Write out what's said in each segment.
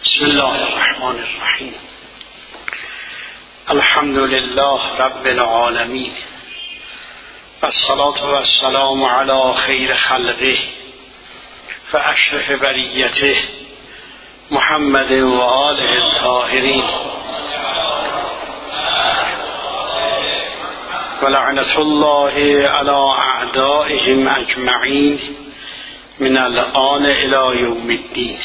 بسم الله الرحمن الرحیم. الحمد لله رب العالمین و الصلاة و السلام علی خیر خلقه و اشرف بریته محمد و آله الطاهرین و لعنة الله علی اعدائهم اجمعین من الآن الی یوم الدین.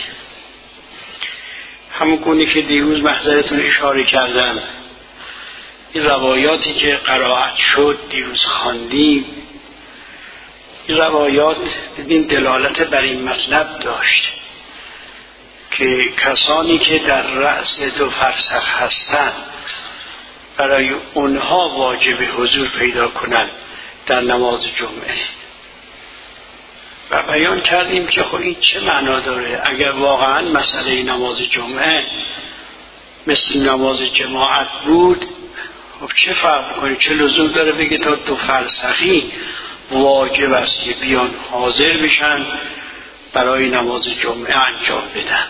همونگونه که دیروز محضرتون اشاره کردم، این روایاتی که قرائت شد دیروز خواندیم، این روایات این دلالت بر این مطلب داشت که کسانی که در رأس 2 فرسخ هستند برای اونها واجب حضور پیدا کنند در نماز جمعه. و بیان کردیم که خب این چه معنا داره؟ اگر واقعا مسئله نماز جمعه مثل نماز جماعت بود، خب چه فرق کنه؟ چه لزوم داره بگه تا 2 فرسخی واجب است که بیان حاضر بشن برای نماز جمعه انجام بدن،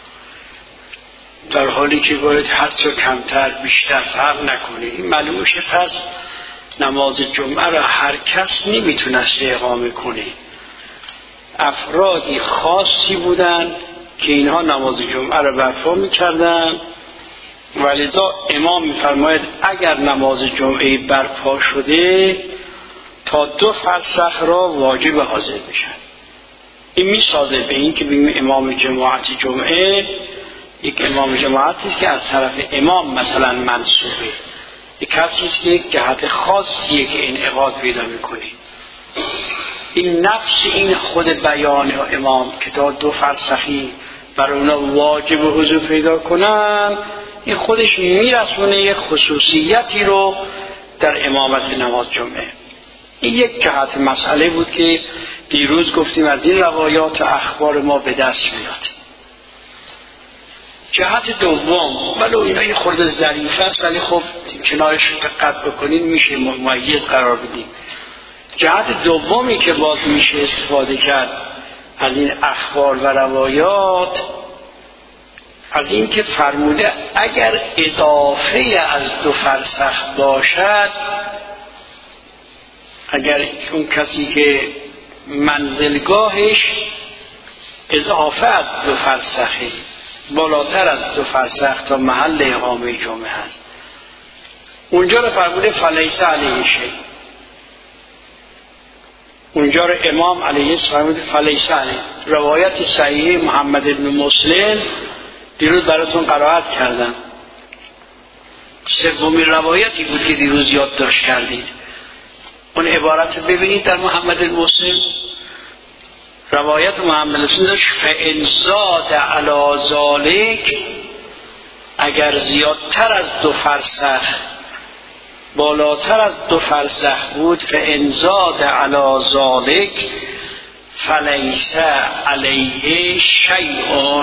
در حالی که باید هرچه کمتر بیشتر فرق نکنه. این معلوم میشه پس نماز جمعه را هر کس نمیتونست اقامه کنه. افرادی خاصی بودند که اینها نماز جمعه را برپا میکردند، ولذا امام میفرماید اگر نماز جمعه برپا شده تا 2 فرسخ را واجب حاضر بشن. این میسازه به این که بگیم امام جماعت جمعه یک امام جماعتی است که از طرف امام مثلا منصوبه، یک کسی است که یک جهت خاصیه که انعقاد پیدا میکنه. این نفس این خود بیان امام که تا 2 فرسخی برای اونا واجب حضور پیدا کنن، این خودش میرسونه یک خصوصیتی رو در امامت نماز جمعه. این یک جهت مسئله بود که دیروز گفتیم از این روایات اخبار ما به دست میاد. جهت دوم، ولو اینا یه خورده ظریف است ولی خب کنارش دقت بکنید میشه ممیز قرار بدیم. جهت دومی که باز میشه استفاده کرد از این اخبار و روایات، از این که فرموده اگر اضافه از 2 فرسخ باشد، اگر اون کسی که منزلگاهش اضافه از 2 فرسخی بالاتر از 2 فرسخ تا محل اقامه جمعه هست، اونجا رو فرموده فلیس علیه شیء. اونجا رو امام علیه السلام فرموده فلیس علیه. روایت صحیح محمد ابن مسلم دیروز براتون قرائت کردم. 3مین روایتی بود که دیروز یادداشت کردید. اون عبارت ببینید در محمد ابن مسلم. روایت محمد مسلم داشت فإن زاد علی ذلک، اگر زیادتر از 2 فرسخ بالاتر از 2 فرسخ بود، فإن زاد علی ذلک فلیس علیه شیء.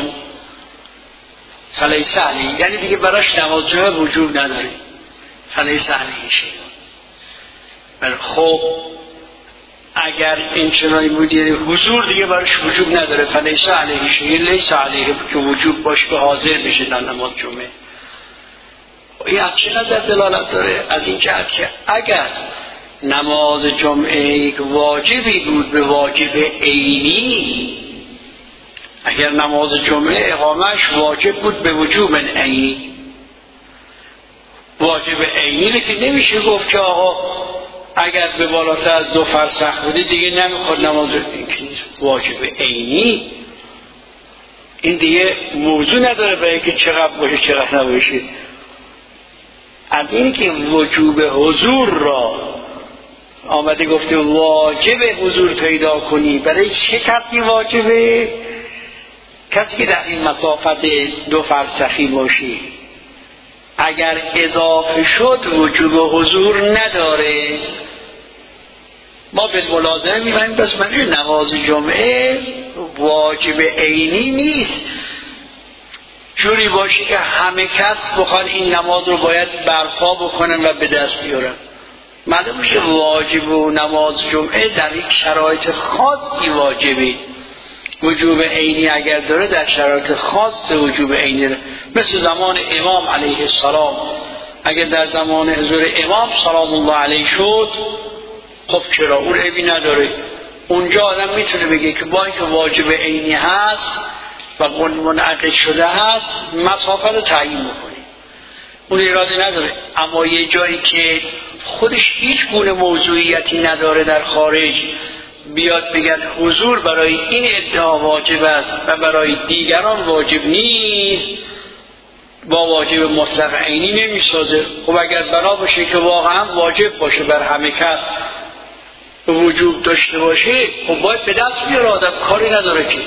فلیس علیه یعنی دیگه براش نماز جمعه وجوب نداره. فلیس علیه شیء. خب اگر این چنانی بود یعنی حضور دیگه براش وجوب نداره. فلیس علیه شیء لیس علیه که وجوب باشه که حاضر بشه در نماز جمعه. این از چه نظر دلالت داره؟ از این جهت که اگر نماز جمعه یک واجبی بود به واجب عینی، اگر نماز جمعه اقامهش واجب بود به وجوب عینی، واجب عینی که نمیشه گفت که آقا اگر به بالاتر از 2 فرسخ بودی دیگه نمیخواد نماز. این که نیست واجب عینی، این دیگه موضوع نداره برای اینکه چقدر باشه چقدر نباشه. از اینی که وجوب حضور را آمده گفته واجب حضور پیدا کنی، برای چه کسی واجبه؟ کسی که در این مسافت 2 فرسخی باشی. اگر اضافه شد وجوب حضور نداره. ما بالملازمه می‌فهمیم بس من نماز جمعه واجب عینی نیست، جوری باشه که همه کس بخوان این نماز رو باید برپا بکنن و به دست بیارن. معلوم میشه واجب و نماز جمعه در یک شرایط خاصی واجبه. وجوب عینی اگر داره در شرایط خاص وجوب عینی، مثل زمان امام علیه السلام. اگر در زمان حضور امام سلام الله علیه شد، خب چرا؟ اون عیبی نداره. اونجا آدم میتونه بگه که با اینکه واجب عینی هست و منعقد شده هست، مسافت رو تعیین بکنه، اون ایرادی نداره. اما یه جایی که خودش هیچ گونه موضوعیتی نداره در خارج، بیاد بگن حضور برای این ادعا واجب است و برای دیگران واجب نیست، با واجب مطلق عینی نمیسازه. خب اگر بنا باشه که واقعا واجب باشه بر همه کس وجوب داشته باشه، خب باید به دست بیاره، آدم کاری نداره که.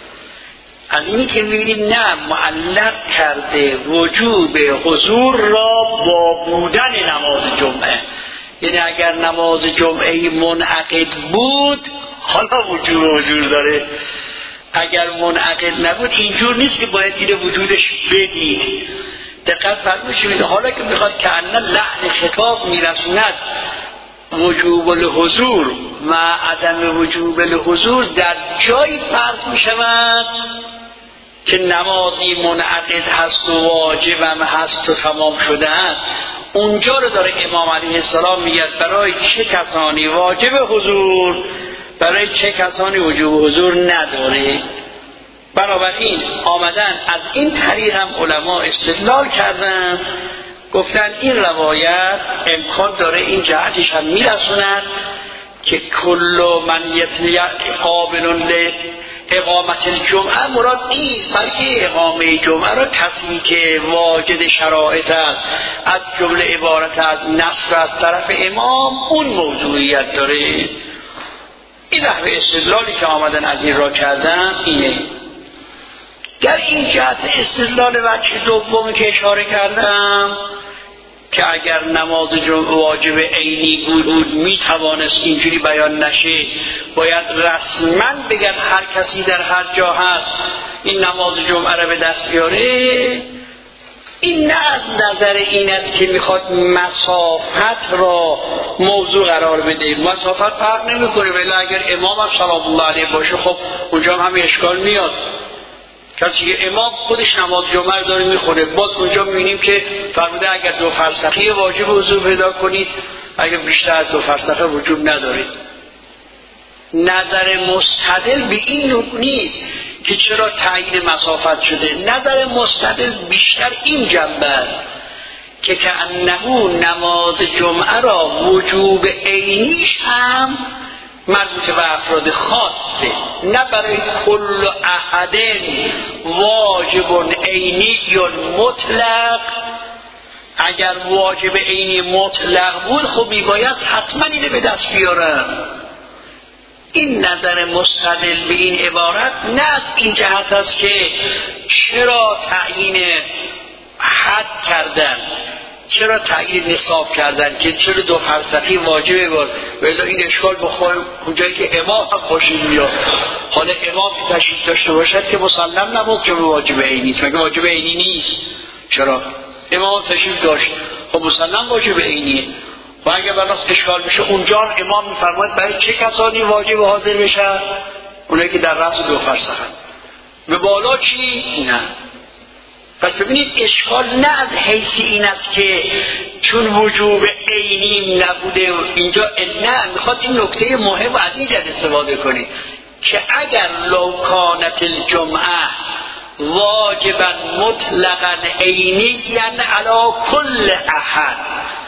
از اینی که میبینیم نه، معلق کرده وجوب حضور را با بودن نماز جمعه. یعنی اگر نماز جمعه منعقد بود حالا وجوب حضور داره، اگر منعقد نبود اینجور نیست که باید این وجودش بدید. دقت فرمایید. حالا که میخواد که ان لحن خطاب میرسوند وجوب الحضور و عدم وجوب الحضور در جایی فرق میشود که نمازی منعقد هست و واجبم هست و تمام شده است. اونجا رو داره امام علیه السلام میگه برای چه کسانی واجب حضور، برای چه کسانی وجوب حضور نداره. بنابراین آمدن از این طریق هم علما استدلال کردن، گفتن این روایت امکان داره این جهتش هم میرسونن که کل من قابل اقامت الجمعه مراد نیست، بلکه اقامه جمعه را کسی که واجد شرایط است، از جمله عبارت از نصر از طرف امام، اون موضوعیت داره. این نحوه استدلالی که آمدن از این را کردن اینه. در این جهت استدلال وجه دومی که اشاره کردم که اگر نماز جمعه واجب عینی بود میتوانست اینجوری بیان نشه، باید رسما بگن هر کسی در هر جا هست این نماز جمعه را به دست بیاره. این نه از نظر این است که میخواد مسافت را موضوع قرار بده. مسافت فرق نمیکنه، ولی اگر امام هم سلام الله علیه باشه خب اونجا هم اشکال میاد. کسی که امام خودش نماز جمعه داره میخوره، باز اونجا میبینیم که فرموده اگر 2 فرسخی واجب حضور پیدا کنید، اگر بیشتر از 2 فرسخه وجوب ندارید. نظر مستدل به این نوع نیست که چرا تعیین مسافت شده. نظر مستدل بیشتر این جنبه که کأنه نماز جمعه را وجوب عینیش هم مربوط به افراد خاصه، نه برای کل احد واجب عینی مطلق. اگر واجب عینی مطلق بود خب میباید حتما اینه به دست بیارن. این نظر مستدل به این عبارت نه از این جهت است که چرا تعیین حد کردن، چرا تعیین نصاب کردن که چرا 2 فرسخی واجبه بود، ولی این اشکال بخوریم اونجایی که امام هم خوشید میاد. حالا امام که تشریف داشته باشد که مسلم نبود که واجب عینی نیست، مگه واجب عینی نیست؟ چرا؟ امام تشریف داشت، خب مسلم واجب عینیه. و اگر بناس اشکال بشه اونجا امام میفرماید برای چه کسانی واجب حاضر بشن؟ اونایی که در رأس 2 فرسخن. به بالا چی؟ نه. پس ببینید اشکال نه از حیث این است که چون وجوب عینی نبوده اینجا، نه، میخواد این نکته مهم و از این جد استفاده کنید که اگر لو کانت الجمعه واجبا مطلقا عینیا علی کل احد،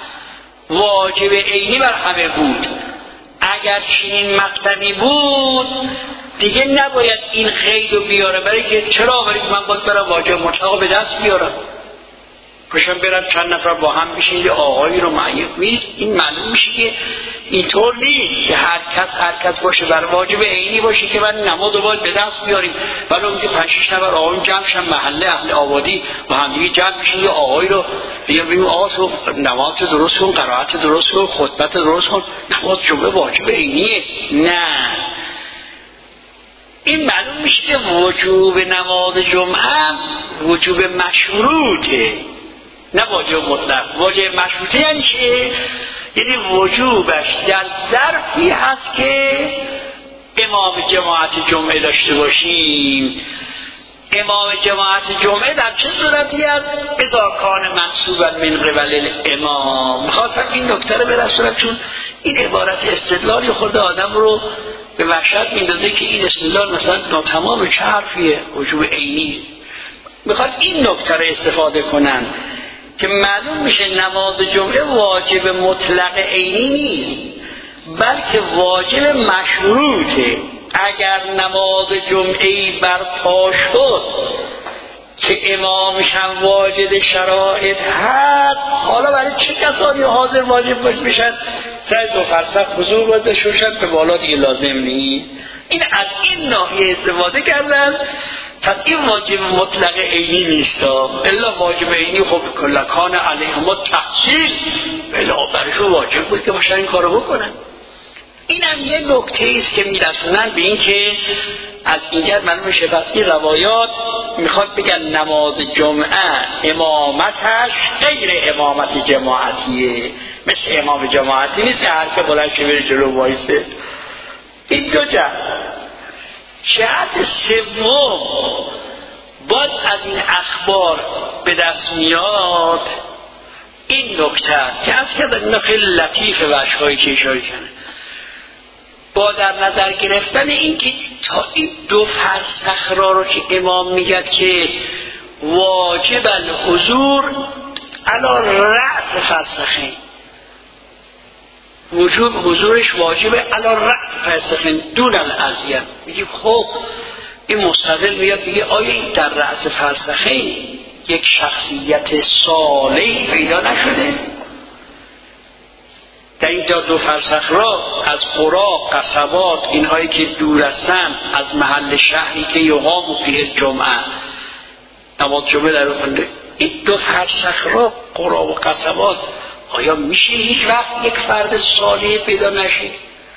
واجب عینی بر همه بود، اگر چنین مقطعی بود دیگه نباید این قید رو بیاره. برای که چرا؟ برای که من باید برم واجب مطلق به دست بیارم، پشم برم چند نفر با هم بشین یه آقایی رو معین کنید. این معلوم میشه که اینطور نیست که هر کس باشه بر واجب عینی باشه که من نماز رو باید به دست بیاریم. ولی اون که 5-6 نفر آقایون جمع شن محله اهل آبادی و هم دیگه جمع بشین یه آقایی رو بگیم آقا تو نماز درست کن، قرائت درست کن، خطبت درست کن، نماز جمعه واجب عینیه. نه، این معلوم میشه که وجوب نماز جمعه وجوب مشروطه، نه واجب مطلق. واجب مشروطه یعنی چه؟ یعنی وجوبش در ظرفی هست که امام جماعت جمعه داشته باشیم. امام جماعت جمعه در چه صورتی است؟ اذا کان منصوبا من قبل الامام. میخواستم این نکته رو برسونم، چون این عبارت استدلالی خورده آدم رو به وحشت میندازه که این استدلال مثلا ناتمام چه حرفیه، وجوب عینی. میخواد این نکته رو استفاده کنن که معلوم میشه نماز جمعه واجب مطلق عینی نیست، بلکه واجب مشروطه. اگر نماز جمعه‌ای برپا شد که امامش هم واجد شرایط هست، حالا برای چه کسانی حاضر واجب باش بشن سر 2 فرسخ حضور باید شوشن به بالا دیگه لازم نیست. این از این ناحیه استفاده کردن، پس این واجب مطلق عینی نیست. الا واجب عینی خب کلکان علیهم التحصیل، بلا برشو واجب بود که باشن این کارو بکنن. این هم یه نکته ایست که میرسونن به این که از اینجا معلوم میشه پس این روایات میخواد بگن نماز جمعه امامتش غیر امامت جماعتیه، مثل امام جماعتی نیست که هر که بلند شه بره جلو وایسه. این دو جهت. جهت سوم باز از این اخبار به دست میاد این نکته است که از که این خیلی لطیف وجه‌هایی که اشاره کنه، با در نظر گرفتن این که تا این 2 فرسخ رو که امام میگد که واجب الحضور علی رأس فرسخین، وجوب حضورش واجبه علی رأس فرسخین دون الاذیه. میگه خب این مستدل میاد میگه آیا این در رأس فرسخین یک شخصیت صالحی پیدا نشده؟ در این 2 فرسخ را از قرا، قصبات، اینهایی که دور هستن از محل شهری که یقام فیه جمعه، نماز جمعه در خونده، این 2 فرسخ را قرا و قصبات، آیا میشه هیچ وقت یک فرد صالح پیدا نشه؟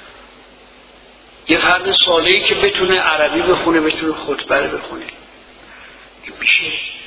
یه فرد صالحی که بتونه عربی بخونه، بتونه خطبه رو بخونه، این میشه؟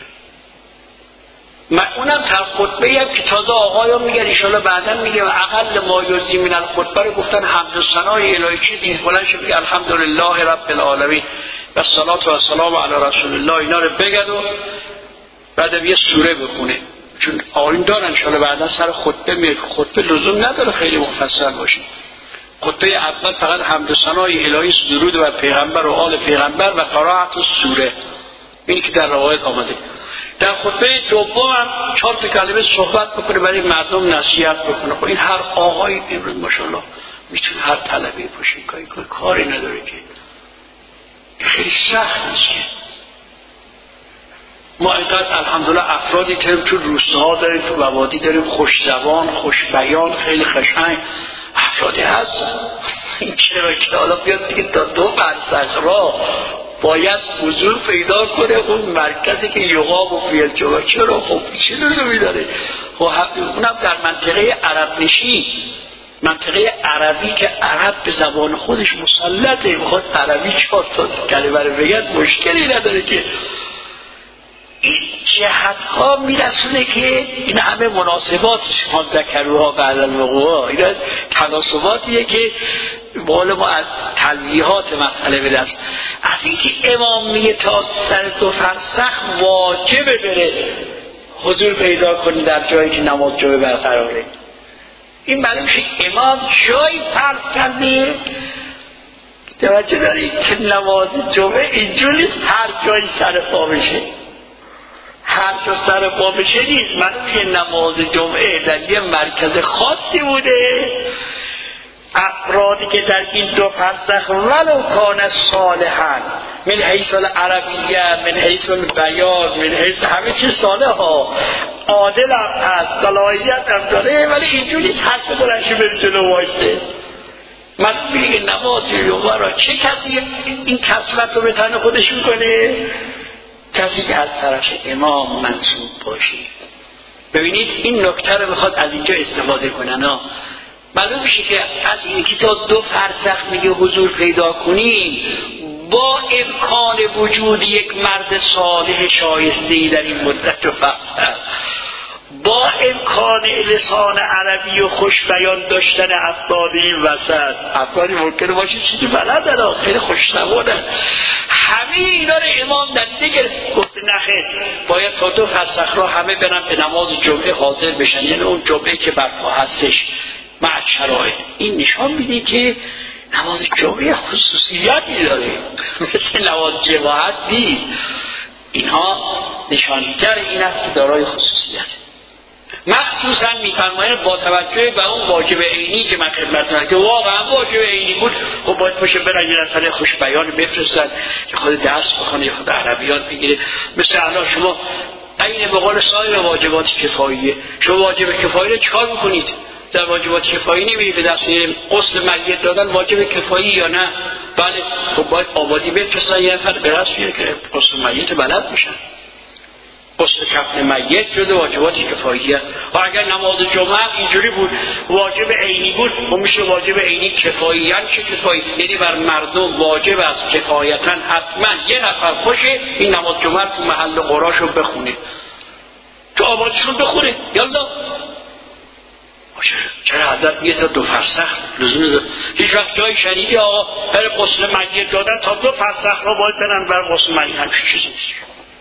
اونم تر خطبه هم که تازه آقایان میگن انشاءالله بعدا میگه اقل ما یوزی من الخطبه رو گفتن حمد و ثنای الهی چیزی بلند شه بگه الحمدلله رب العالمین و الصلاة و السلام علی رسول الله، اینا رو بگد و بعد یه سوره بخونه. چون آقایون دارن انشاءالله بعدا سر خطبه میگه خطبه لزوم نداره خیلی مفصل باشه. خطبه اول فقط حمد و ثنای الهی، درود بر پیغمبر و آل پیغمبر و قرائت سوره، این که در روایت آمده. در خطبه دوم هم 4 کلمه صحبت بکنه، برای مردم نصیحت بکنه. خب این هر آقایی امروز ماشاءالله میتونه هر طلبی باشه، کاری نداره که خیلی سخت نیست که ما اینقدر الحمدلله افرادی که تو روستاها داریم، تو بوادی داریم، خوش زبان، خوش بیان، خیلی قشنگ افرادی هست. این چرا که حالا بیاد دیگه تا 2 فرسخ را باید حضور پیدا کنه اون مرکزی که یقام و فیل جمعه. چرا؟ خب چی لزومی داره؟ خب اونم در منطقه عرب نشین، منطقه عربی که عرب به زبان خودش مسلطه، بخواد عربی 4 کلمه رو بگد مشکلی نداره که. این جهت ها میرسونه که این همه مناسبات ما ذکروها بعد الوقوع، این تناسباتیه که بقول ما از تلویحات مسئله به دست. از اینکه امام میگه تا سر 2 فرسخ واجبه بره حضور پیدا کنی در جایی که نماز جمعه برقراره، این معلوم شه امام جایی فرض کرده. توجه دارید که نماز جمعه اینجوری نیست هر جایی سر پا بشه، هر جا سر پا بشه نیست. معلوم شه نماز جمعه در یه مرکز خاصی بوده، افرادی که در این 2 فرسخ ولو کان صالحا من حیث العربیه، من حیث البیان، من حیث همه چیز صالح ها، عادل هم هست، صلاحیت هم داره، ولی اینجوری حق بلنشه بره جلو وایسته. من میگه نماز جمعه را چه کسی این کسبت رو به تن خودش میکنه؟ کسی که از طرف امام منصوب باشه. ببینید این نکته رو میخواد از اینجا استفاده کنن. معلوم میشه که از این که تا 2 فرسخ میگه حضور پیدا کنیم، با امکان وجود یک مرد صالح شایسته‌ای در این مدت و فرسخ، با امکان لسان عربی و خوش بیان داشتن افراد این وسط، افرادی ممکنه باشه چیزی بلدن، خیلی خوشنوادن، همه اینا رو امام ندیده گرفت، گفت نخیر باید تا 2 فرسخ را همه برن به نماز جمعه حاضر بشن، یعنی اون جمعه که برپا هستش مع شرایط. این نشان میده که نماز جمعه خصوصیتی داره، مثل نماز جماعت نیست. اینها نشانگر این است که دارای خصوصیت. مخصوصا میفرماید با توجه به اون واجب عینی که من خدمتتون که واقعا واجب عینی بود، خب باید باشه برن یه نفر خوش بیان بفرستن که خود درس بخونه، خود عربیات بگیره. مثل الان شما عین به قول سایر واجبات کفاییه، شما واجب کفایی رو چیکار میکنید؟ در واجبات کفایی نمیری به دست غسل میت دادن واجب کفایی یا نه؟ بله، خب باید آبادی بفرستن یه نفر به دست بیاره که غسل میت بلد میشن. غسل کفن میت جزو واجبات کفاییه. و اگر نماز جمعه اینجوری بود واجب عینی بود، خب میشه واجب عینی کفایی. یعنی چه کفایی؟ یعنی بر مردم واجب است کفایتا حتما یه نفر باشه این نماز جمعه تو محل قراشو بخونه، تو آبادشون بخونه. یالا چرا حضرت میگه تا 2 فرسخ لزوم داره؟ هیچ وقت جایی شنیدی آقا برای غسل میت دادن تا 2 فرسخ را باید برن برای غسل میت؟ همچین چیزی نیست.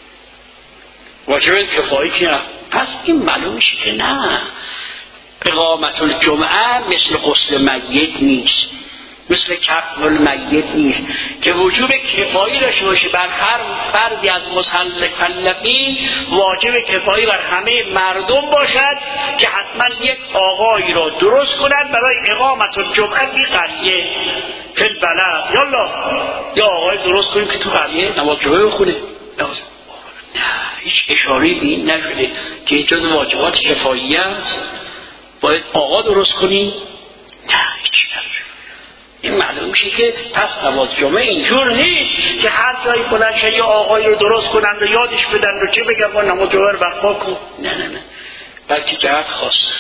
واجب کفایی که نه. پس این معلوم میشه که نه، اقامت الجمعه مثل غسل میت نیست، مثل کفن المیت نیست که وجوب کفایی داشته باشه بر هر فردی از مکلفین، واجب کفایی بر همه مردم باشد که حتما یک آقایی را درست کنند برای اقامت الجمعه بی قریه فی البلد. یالا یا آقای درست کنیم که تو قریه نماز جمعه بخونه. نه، هیچ اشاره‌ای به این نشده که این جز واجبات کفایی است باید آقا درست کنیم. نه، هیچ نشده. این معلوم میشه که پس نماز جمعه اینجور نیست که هر جایی بلند شه یا آقایی رو درست کنند و یادش بدن و چه بگم با نماز جمعه رو برپا کن. نه نه نه، بلکه جهت خاصه.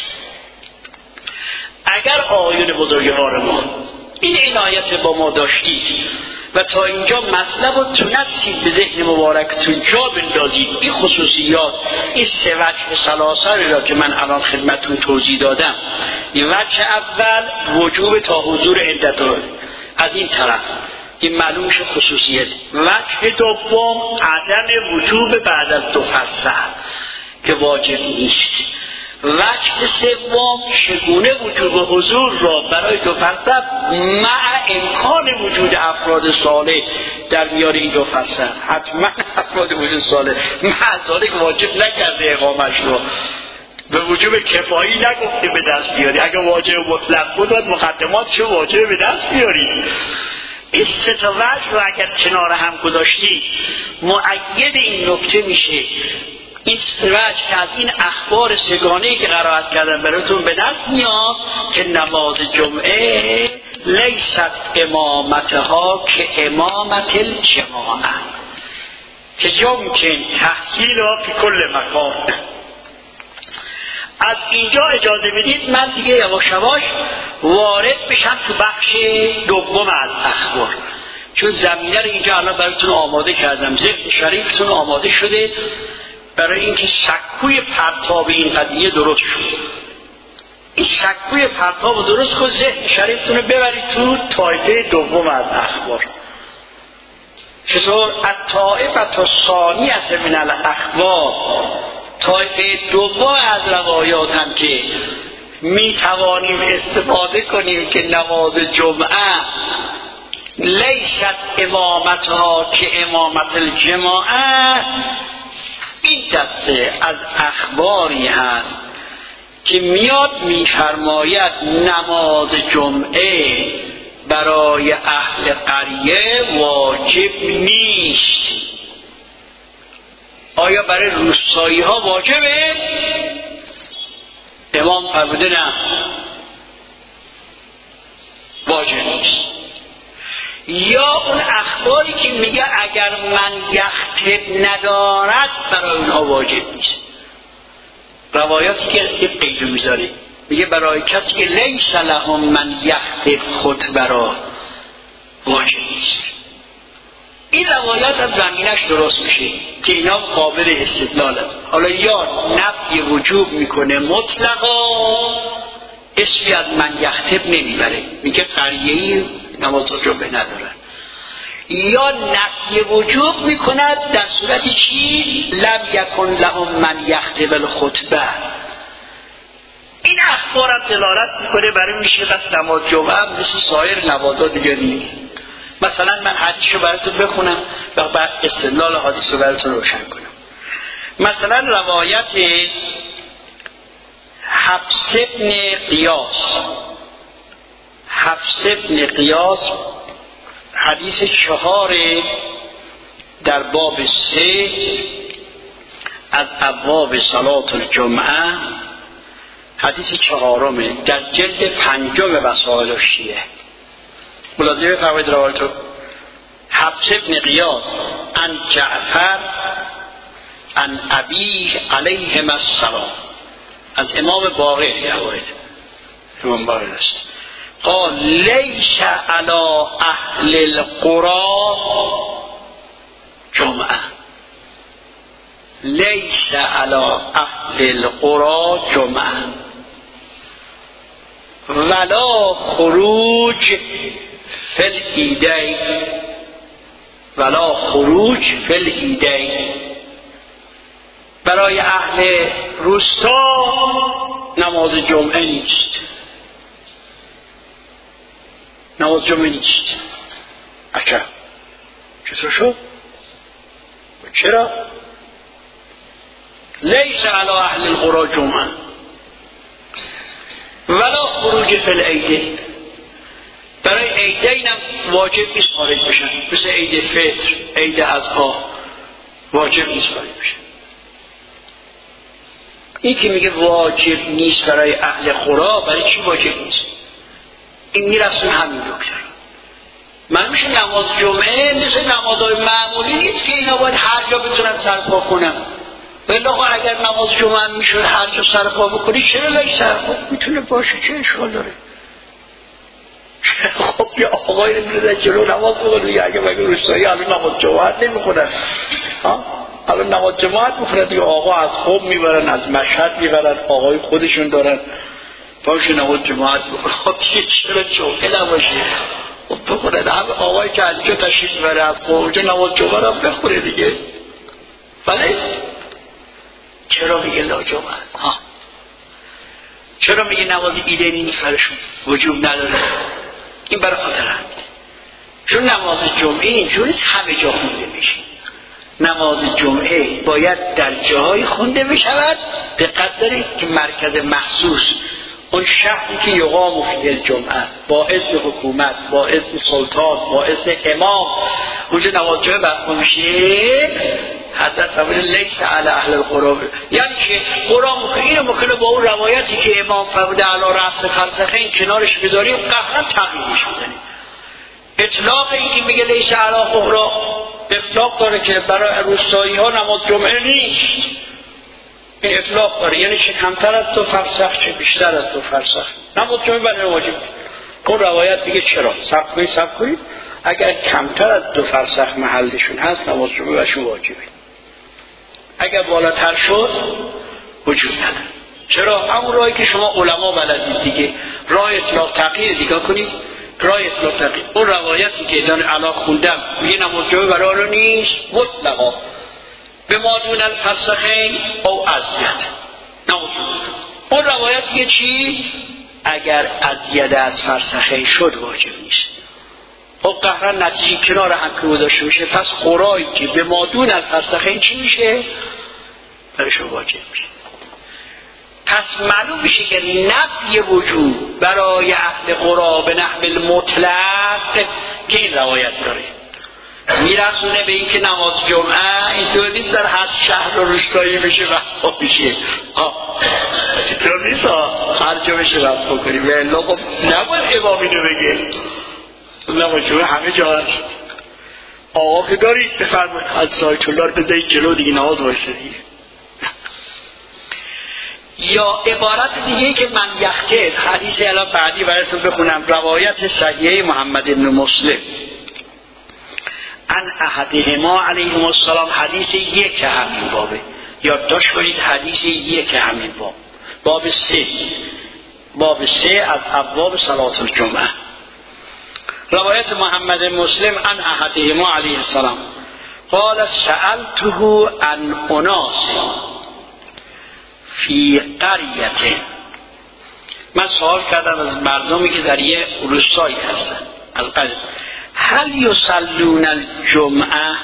اگر آقایون بزرگوار ما این عنایت با ما داشتید و تا اینجا مطلب رو تونستید به ذهن مبارکتون جا بندازید، این خصوصیات، این 3 وجه سلاسل را که من الان خدمتتون توضیح دادم، این وجه اول وجوب تا حضور عدت از این طرف، این معلوم میشه خصوصیت. وجه دوم عدم وجوب بعد از 2 فرسخ که واجب نیست. وجه سوم چگونه وجوب حضور را برای 2 فرسخ مع امکان وجود افراد صالح در میان این 2 فرسخ، حتما افراد وجود صالح مع ذالک واجب نکرده اقامش رو، به وجوب کفایی نگفته به دست بیاری. اگر واجب مطلق بود مقدماتشو واجب به دست بیاری. این 3 تا وجه رو اگر کنار هم گذاشتی مؤید این نکته میشه، این سراج که از این اخبار سگانه‌ای که قرائت کردن براتون به دست میاد که نماز جمعه لیست امامتها که امامت الجماعه، که یمکن تحصیلها فی کل مکان. از اینجا اجازه بدید من دیگه یواش یواش وارد بشم تو بخش دوم از اخبار، چون زمینه رو اینجا الان براتون آماده کردم، ذهن شریفتون آماده شده برای اینکه سکوی پرتاب این قضیه درست شد. این سکوی پرتاب درست کن، ذهن شریفتون رو ببرید تو طایفه دوم از اخبار. چطور؟ الطائفة الثانیة من الاخبار، طایفه دوم از روایات هم که می توانیم استفاده کنیم که نماز جمعه لیست امامتها که امامت الجماعه، این دسته از اخباری هست که میاد میفرماید نماز جمعه برای اهل قریه واجب نیست. آیا برای روستایی ها واجبه؟ امام فرموده نه، واجب نیست. یا اون اخباری که میگه اگر من یختب ندارد برای اونها واجب نیست. روایاتی که یه قیدو میذاره میگه برای کسی که لیس لهم من یختب خطبه را واجب نیست. این روایت از زمینش درست میشه که اینا قابل استدلال است. حالا یا نفی وجوب میکنه مطلقا، اسمی از من یختب نمیبره، میگه قریه‌ای نماز جمعه ندارن، یا نفی وجوب میکند در صورتی چی؟ لم یکن لهم من یختب الخطبه. این اخبار هم دلالت میکنه برای میشه بس نماز جمعه هم مثل سایر نمازها دیگه نیست. مثلا من حدیثشو براتون بخونم و بعد استدلال حدیث رو براتون روشن کنم. مثلا روایت حفص ابن قیاس حدیث 4 در باب 3 از ابواب صلات الجمعه، حدیث 4 در جلد 5 وسائل الشیعه. ملاحظه بفرمایید روایتو. حفص ابن قیاس عن جعفر عن ابیه علیهم السلام، از امام باقر روایت، امام باقر است. قال لیس علی اهل القرى جمعه، لیس علی اهل القرى جمعه ولا خروج فی العیدین، ولا خروج فی العیدین. برای اهل روستا نماز جمعه نیست، نماز جمعه نیست. اچھا چطور شد؟ چرا؟ لیس علی اهل القرى جمعه ولا خروج فی العیدین. برای عیدین هم واجب نیست خارج بشن، مثل عید فطر، عید اضحی واجب نیست خارج بشن. این که میگه واجب نیست برای اهل قرى، برای چی واجب نیست؟ این میرسون همین دکتر. من میشه نماز جمعه مثل نمازهای معمولی نیست که اینا باید هر جا بتونن سرپا کنن. ولی اگر نماز جمعه میشد هر جا سرپا بکنی، چرا لیس سرپا میتونه باشه، چه اشکال داره؟ خب یه آقایی نمیده جلو نماز بخونه، اگه مگه روستایی الان نماز جماعت نمیخونن، الان نماز جماعت میخونن دیگه، آقا از خوب میبرن، از مشهد میبرن، آقای خودشون دارن، باشه نماز جماعت بخونه. خب چرا جمعه نباشه؟ خب بخونه، همه آقایی که از اینجا تشریف میبره از خوب اونجا نماز جمعه رو بخونه دیگه. ولی چرا میگه لا جمعه؟ چرا میگه نماز ایده نیست برشون، وجوب نداره؟ این برای خاطر همینه، چون نماز جمعه اینجوری همه جا خونده میشه. نماز جمعه باید در جاهای خونده بشود به قدری که مرکز مخصوص، اون شهری که یقام فیه الجمعه، با اذن حکومت، با اذن سلطان، با اذن امام، اونجا نماز جمعه برپا میشه. حضرت فرمود لیس علی اهل القرى، یعنی که قرآن اینو ممکنه با اون روایتی که امام فرموده علی رأس فرسخین کنارش بذاریم قهرا تغییرش بدنیم. اطلاق این که میگه لیس علی القرى اطلاق داره که برای روستایی ها نماز جمعه نیست، این اطلاق داره، یعنی چه کمتر از 2 فرسخ چه بیشتر از 2 فرسخ نماز جمعه برای واجب. اون روایت میگه چرا؟ صبر کنید اگر کمتر از 2 فرسخ محلشون هست نماز جمعه برشون واجبه، اگر بالاتر شد وجود نداره. چرا؟ همون راهی که شما علما بلدید دیگه، راه اطلاق تغییر دیگه کنید، راه اطلاق تغییر. اون روایتی که دان علا خوندم میگه نماز جمعه برای رو نیست مطلقا به ما دون الفرسخین او ازید نماز جمعه. اون روایت میگه چی؟ اگر ازید از فرسخین شد واجب نیست. خب قهرا نتیجه کنار هم که گذاشته میشه، پس قرایی که به مادون الفرسخین چی میشه؟ برشون واجب میشه. پس معلوم میشه که نفی وجوب برای اهل قرا به نحو المطلق که این روایت داره میرسونه به این که نماز جمعه اینطور نیست در هر شهر و روستایی بشه رفت میشه، اینطور نیست هر جا بشه رفت کنیم. و خب نباید امام اینو بگه نماز جمعه همه جا هست. آقا که دارید بفرمایید از آیت الله رو بذارید جلو دیگه نماز بایسته دیگه. یا عبارت دیگه که من یختب، حدیث الان بعدی براتون بخونم، روایت صحیحه محمد بن مسلم ان احدهما علیهم السلام، حدیث یک همین بابه، یادداشت کنید حدیث یک همین باب، باب 3 از ابواب صلات الجمعه. روایت محمد مسلم ان احدهما علیه السلام قال سألته عن اناس فی قریه، من سوال کردم از مردمی که در یه روستایی هستن از قریه، هل یصلون الجمعه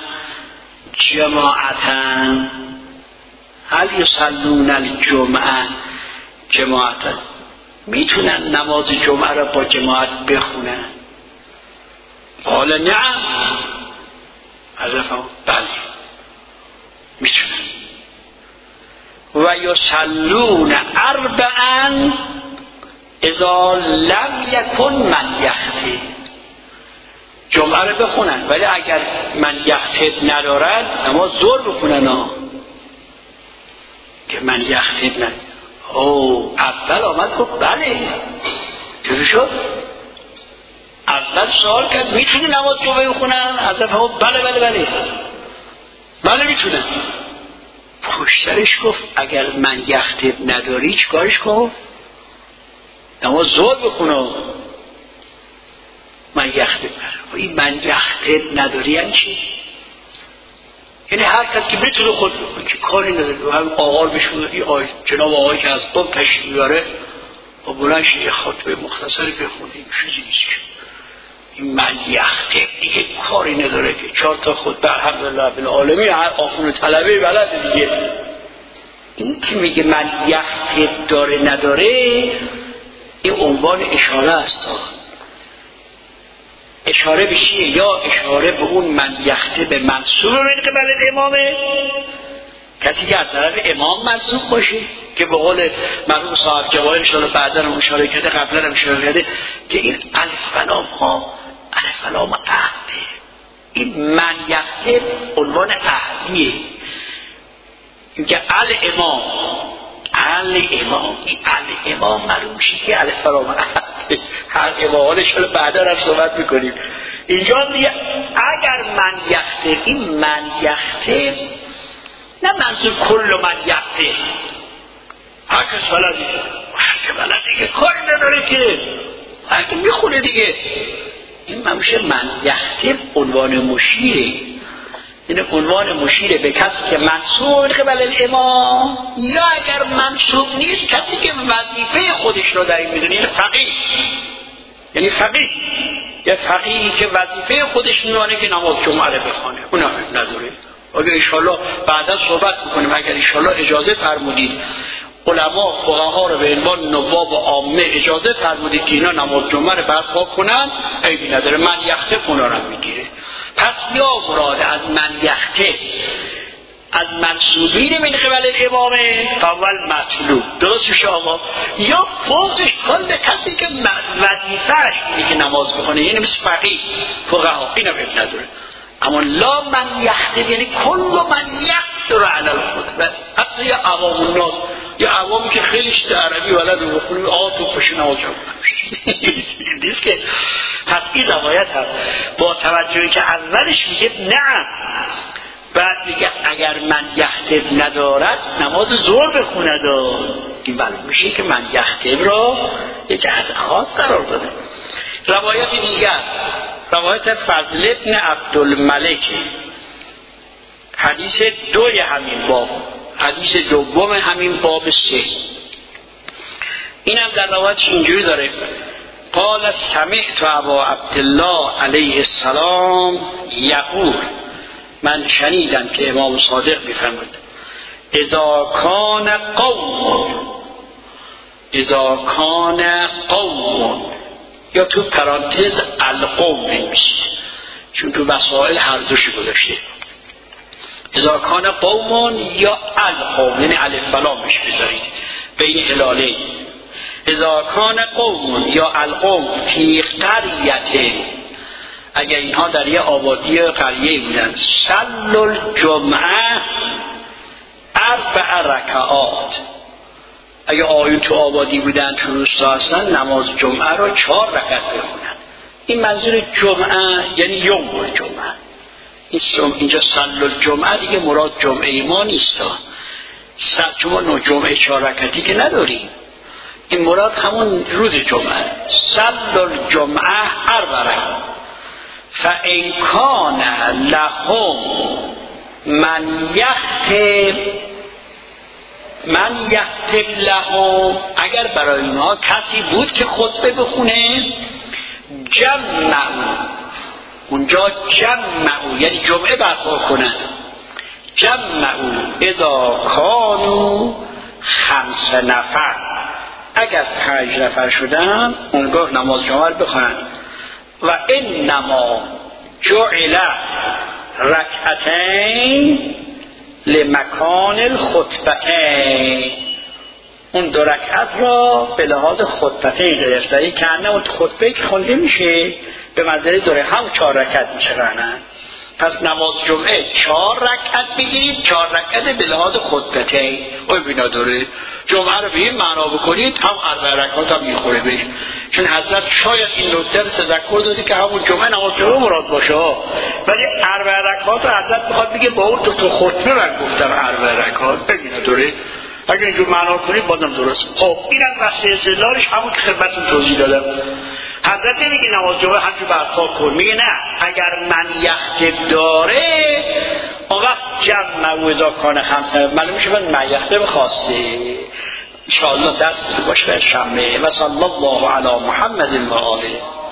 جماعتا، هل یصلون الجمعه جماعتا، میتونن نماز جمعه را با جماعت بخونن؟ قال نعم، از افهم بله میتونن. و یصلون اربعا اذا لم یکن من یخطب، جمعه رو بخونن ولی اگر من یخطب ندارن نماز ظهر بخونن ها، که من یخطب ندارن. اول آمد گفت بله، چطور شد؟ اول سوال کرد میتونی نماز جمعه بخونن؟ از افهم بله میتونن. پشترش گفت اگر من یخطب نداری چیکارش کن؟ نماز ظهر بخونه. من یخطب ندارم. این من یخطب نداری یعنی چی؟ یعنی هر کس که بتونه خود بخونه که کاری نداره، هم آقار بشونه، جناب آقایی که از قم تشریف میاره و بلنش یه خطبه مختصری بخونده، چیزی نیست. این من یخطب دیگه کاری نداره که 4 تا خطبه الحمدلله رب العالمین آخون طلبه بلد دیگه. این که میگه من یخطب داره نداره، این عنوان اشاره است. اشاره به چیه؟ یا اشاره به اون من یخطب منصوب من قبل الامامه، کسی که از طرف امام منصوب باشه، که به قول مرحوم صاحب جواهر انشاءالله بعدا هم اشاره کرده، قبلا هم اشاره کرده که این الف و لام ها الف و لام عهده. این من یخطب عنوان عهدیه، این که الامام این الامام معلوم میشه که الف و لام عهده، هر امامانش رو بعدا هم صحبت میکنیم. اینجا دیگه اگر من یخطب، این من یخطب نه منظور کل من یخطب، هر کس بلدی، هر که بلد دیگه کاری نداره که هر که میخونه دیگه. این میشه من یخطب عنوان مشیره، این عنوان مشیره به کسی که منصوب قبل الامام، یا اگر منصوب نیست کسی که وظیفه خودش رو در این میدونه، یعنی فقیه یا فقیهی که وظیفه خودش میدونه که نماز جمعه رو بخونه، اون نداره. اگر انشاءالله بعدا صحبت میکنیم، اگر انشاءالله اجازه فرمودید علما فقها رو به عنوان نواب و عامه اجازه فرمودید که اینا نماز جمعه رو برپا کنن، عیبی نداره. من یخطب اونا رو میگیره. پس یا مراد از من یخطب از منصوبین من قبل الامامه فاول مطلوب، درست میشه آقا، یا فوقش کل کسی که وظیفه‌اش اینه که نماز بخونه، یعنی مثل فقیه فقها، اینا عیب نداره. اما لا من یخطب یعنی کل من یقدر علی الخطبه، حتی یا عوام الناس، یا عوامی که خیلی عربی ولد رو بخونیم تو پشت نماز نیست که. پس این روایت هم با توجهی که اولش میگه نه، بعد میگه اگر من یخطب ندارد نماز ظهر بخوند، این معلوم میشه که من یخطب را یه جهت خاص قرار داده. روایت دیگر، روایت فضل ابن عبدالملک، حدیث 2 همین باب، حدیث دوم همین باب 3. اینم در روایتش اینجوری داره: قال سمعت ابا عبدالله علیه السلام یقول، من شنیدم که امام صادق میفرماید اذا کان قوم، یا تو پرانتز القوم نمیشید چون تو وسائل هر دوشی گذاشته، اذا کان قوم یا القوم، یعنی الف و لامش بذارید بین هلاله. اذا کان قوم یا القوم فی قریه، اگر اینها در یه آبادی قریه بودن، صلوا الجمعه 4 رکعات، اگر آیون تو آبادی بودن تو روستا هستن نماز جمعه رو 4 رکعت بخونن. این منظور جمعه یعنی یوم الجمعه، اینجا صلی الجمعه دیگه مراد جمعه ما نیست، چون ما جمعه 4 رکعتی که نداریم، این مراد همون روز جمعه. صلی الجمعه 4 رکعت فان کان لهم من یختب لهم، اگر برای اینها کسی بود که خطبه بخونه، جمعوا، اونجا جمعوا یعنی جمعه برپا کنن، جمعوا اذا کانوا 5 نفر، اگر 5 نفر شدن اونگاه نماز جمعه بخونن. و انما جعلت رکعتین لمکان الخطبتین، اون 2 رکعت را به لحاظ خطبتین گرفته، که انه اون خطبه که خونده میشه به منزله دوره هم 4 رکعت میشه رهنن. پس نماز جمعه 4 رکعت بگیرید، 4 رکعت به لحاظ خطبتین. اوی بینا داره جمعه رو به این معنا بکنید، هم 4 رکعت هم میخوره بهش، چون حضرت شاید این نکته رو تذکر دادی که همون جمعه نماز جمعه مراد باشه، ولی 4 رکعت رو حضرت میخواد بگه با اون تو خطبه من گفتم 4 رکعت بینا داره. اگر اینجور معنا کنید بازم درست. خب اینم واسه استدلالش همون که خدمتتون توضیح دادم. حضرت نمیگه نماز جمعه همچون برپا کن، میگه نه، اگر من یخت داره اون وقت جمع و اذا کان 5 معلوم میشه من یخت بخواسته. انشاءالله درس باشه شنبه. و صلی الله علی محمد و آله.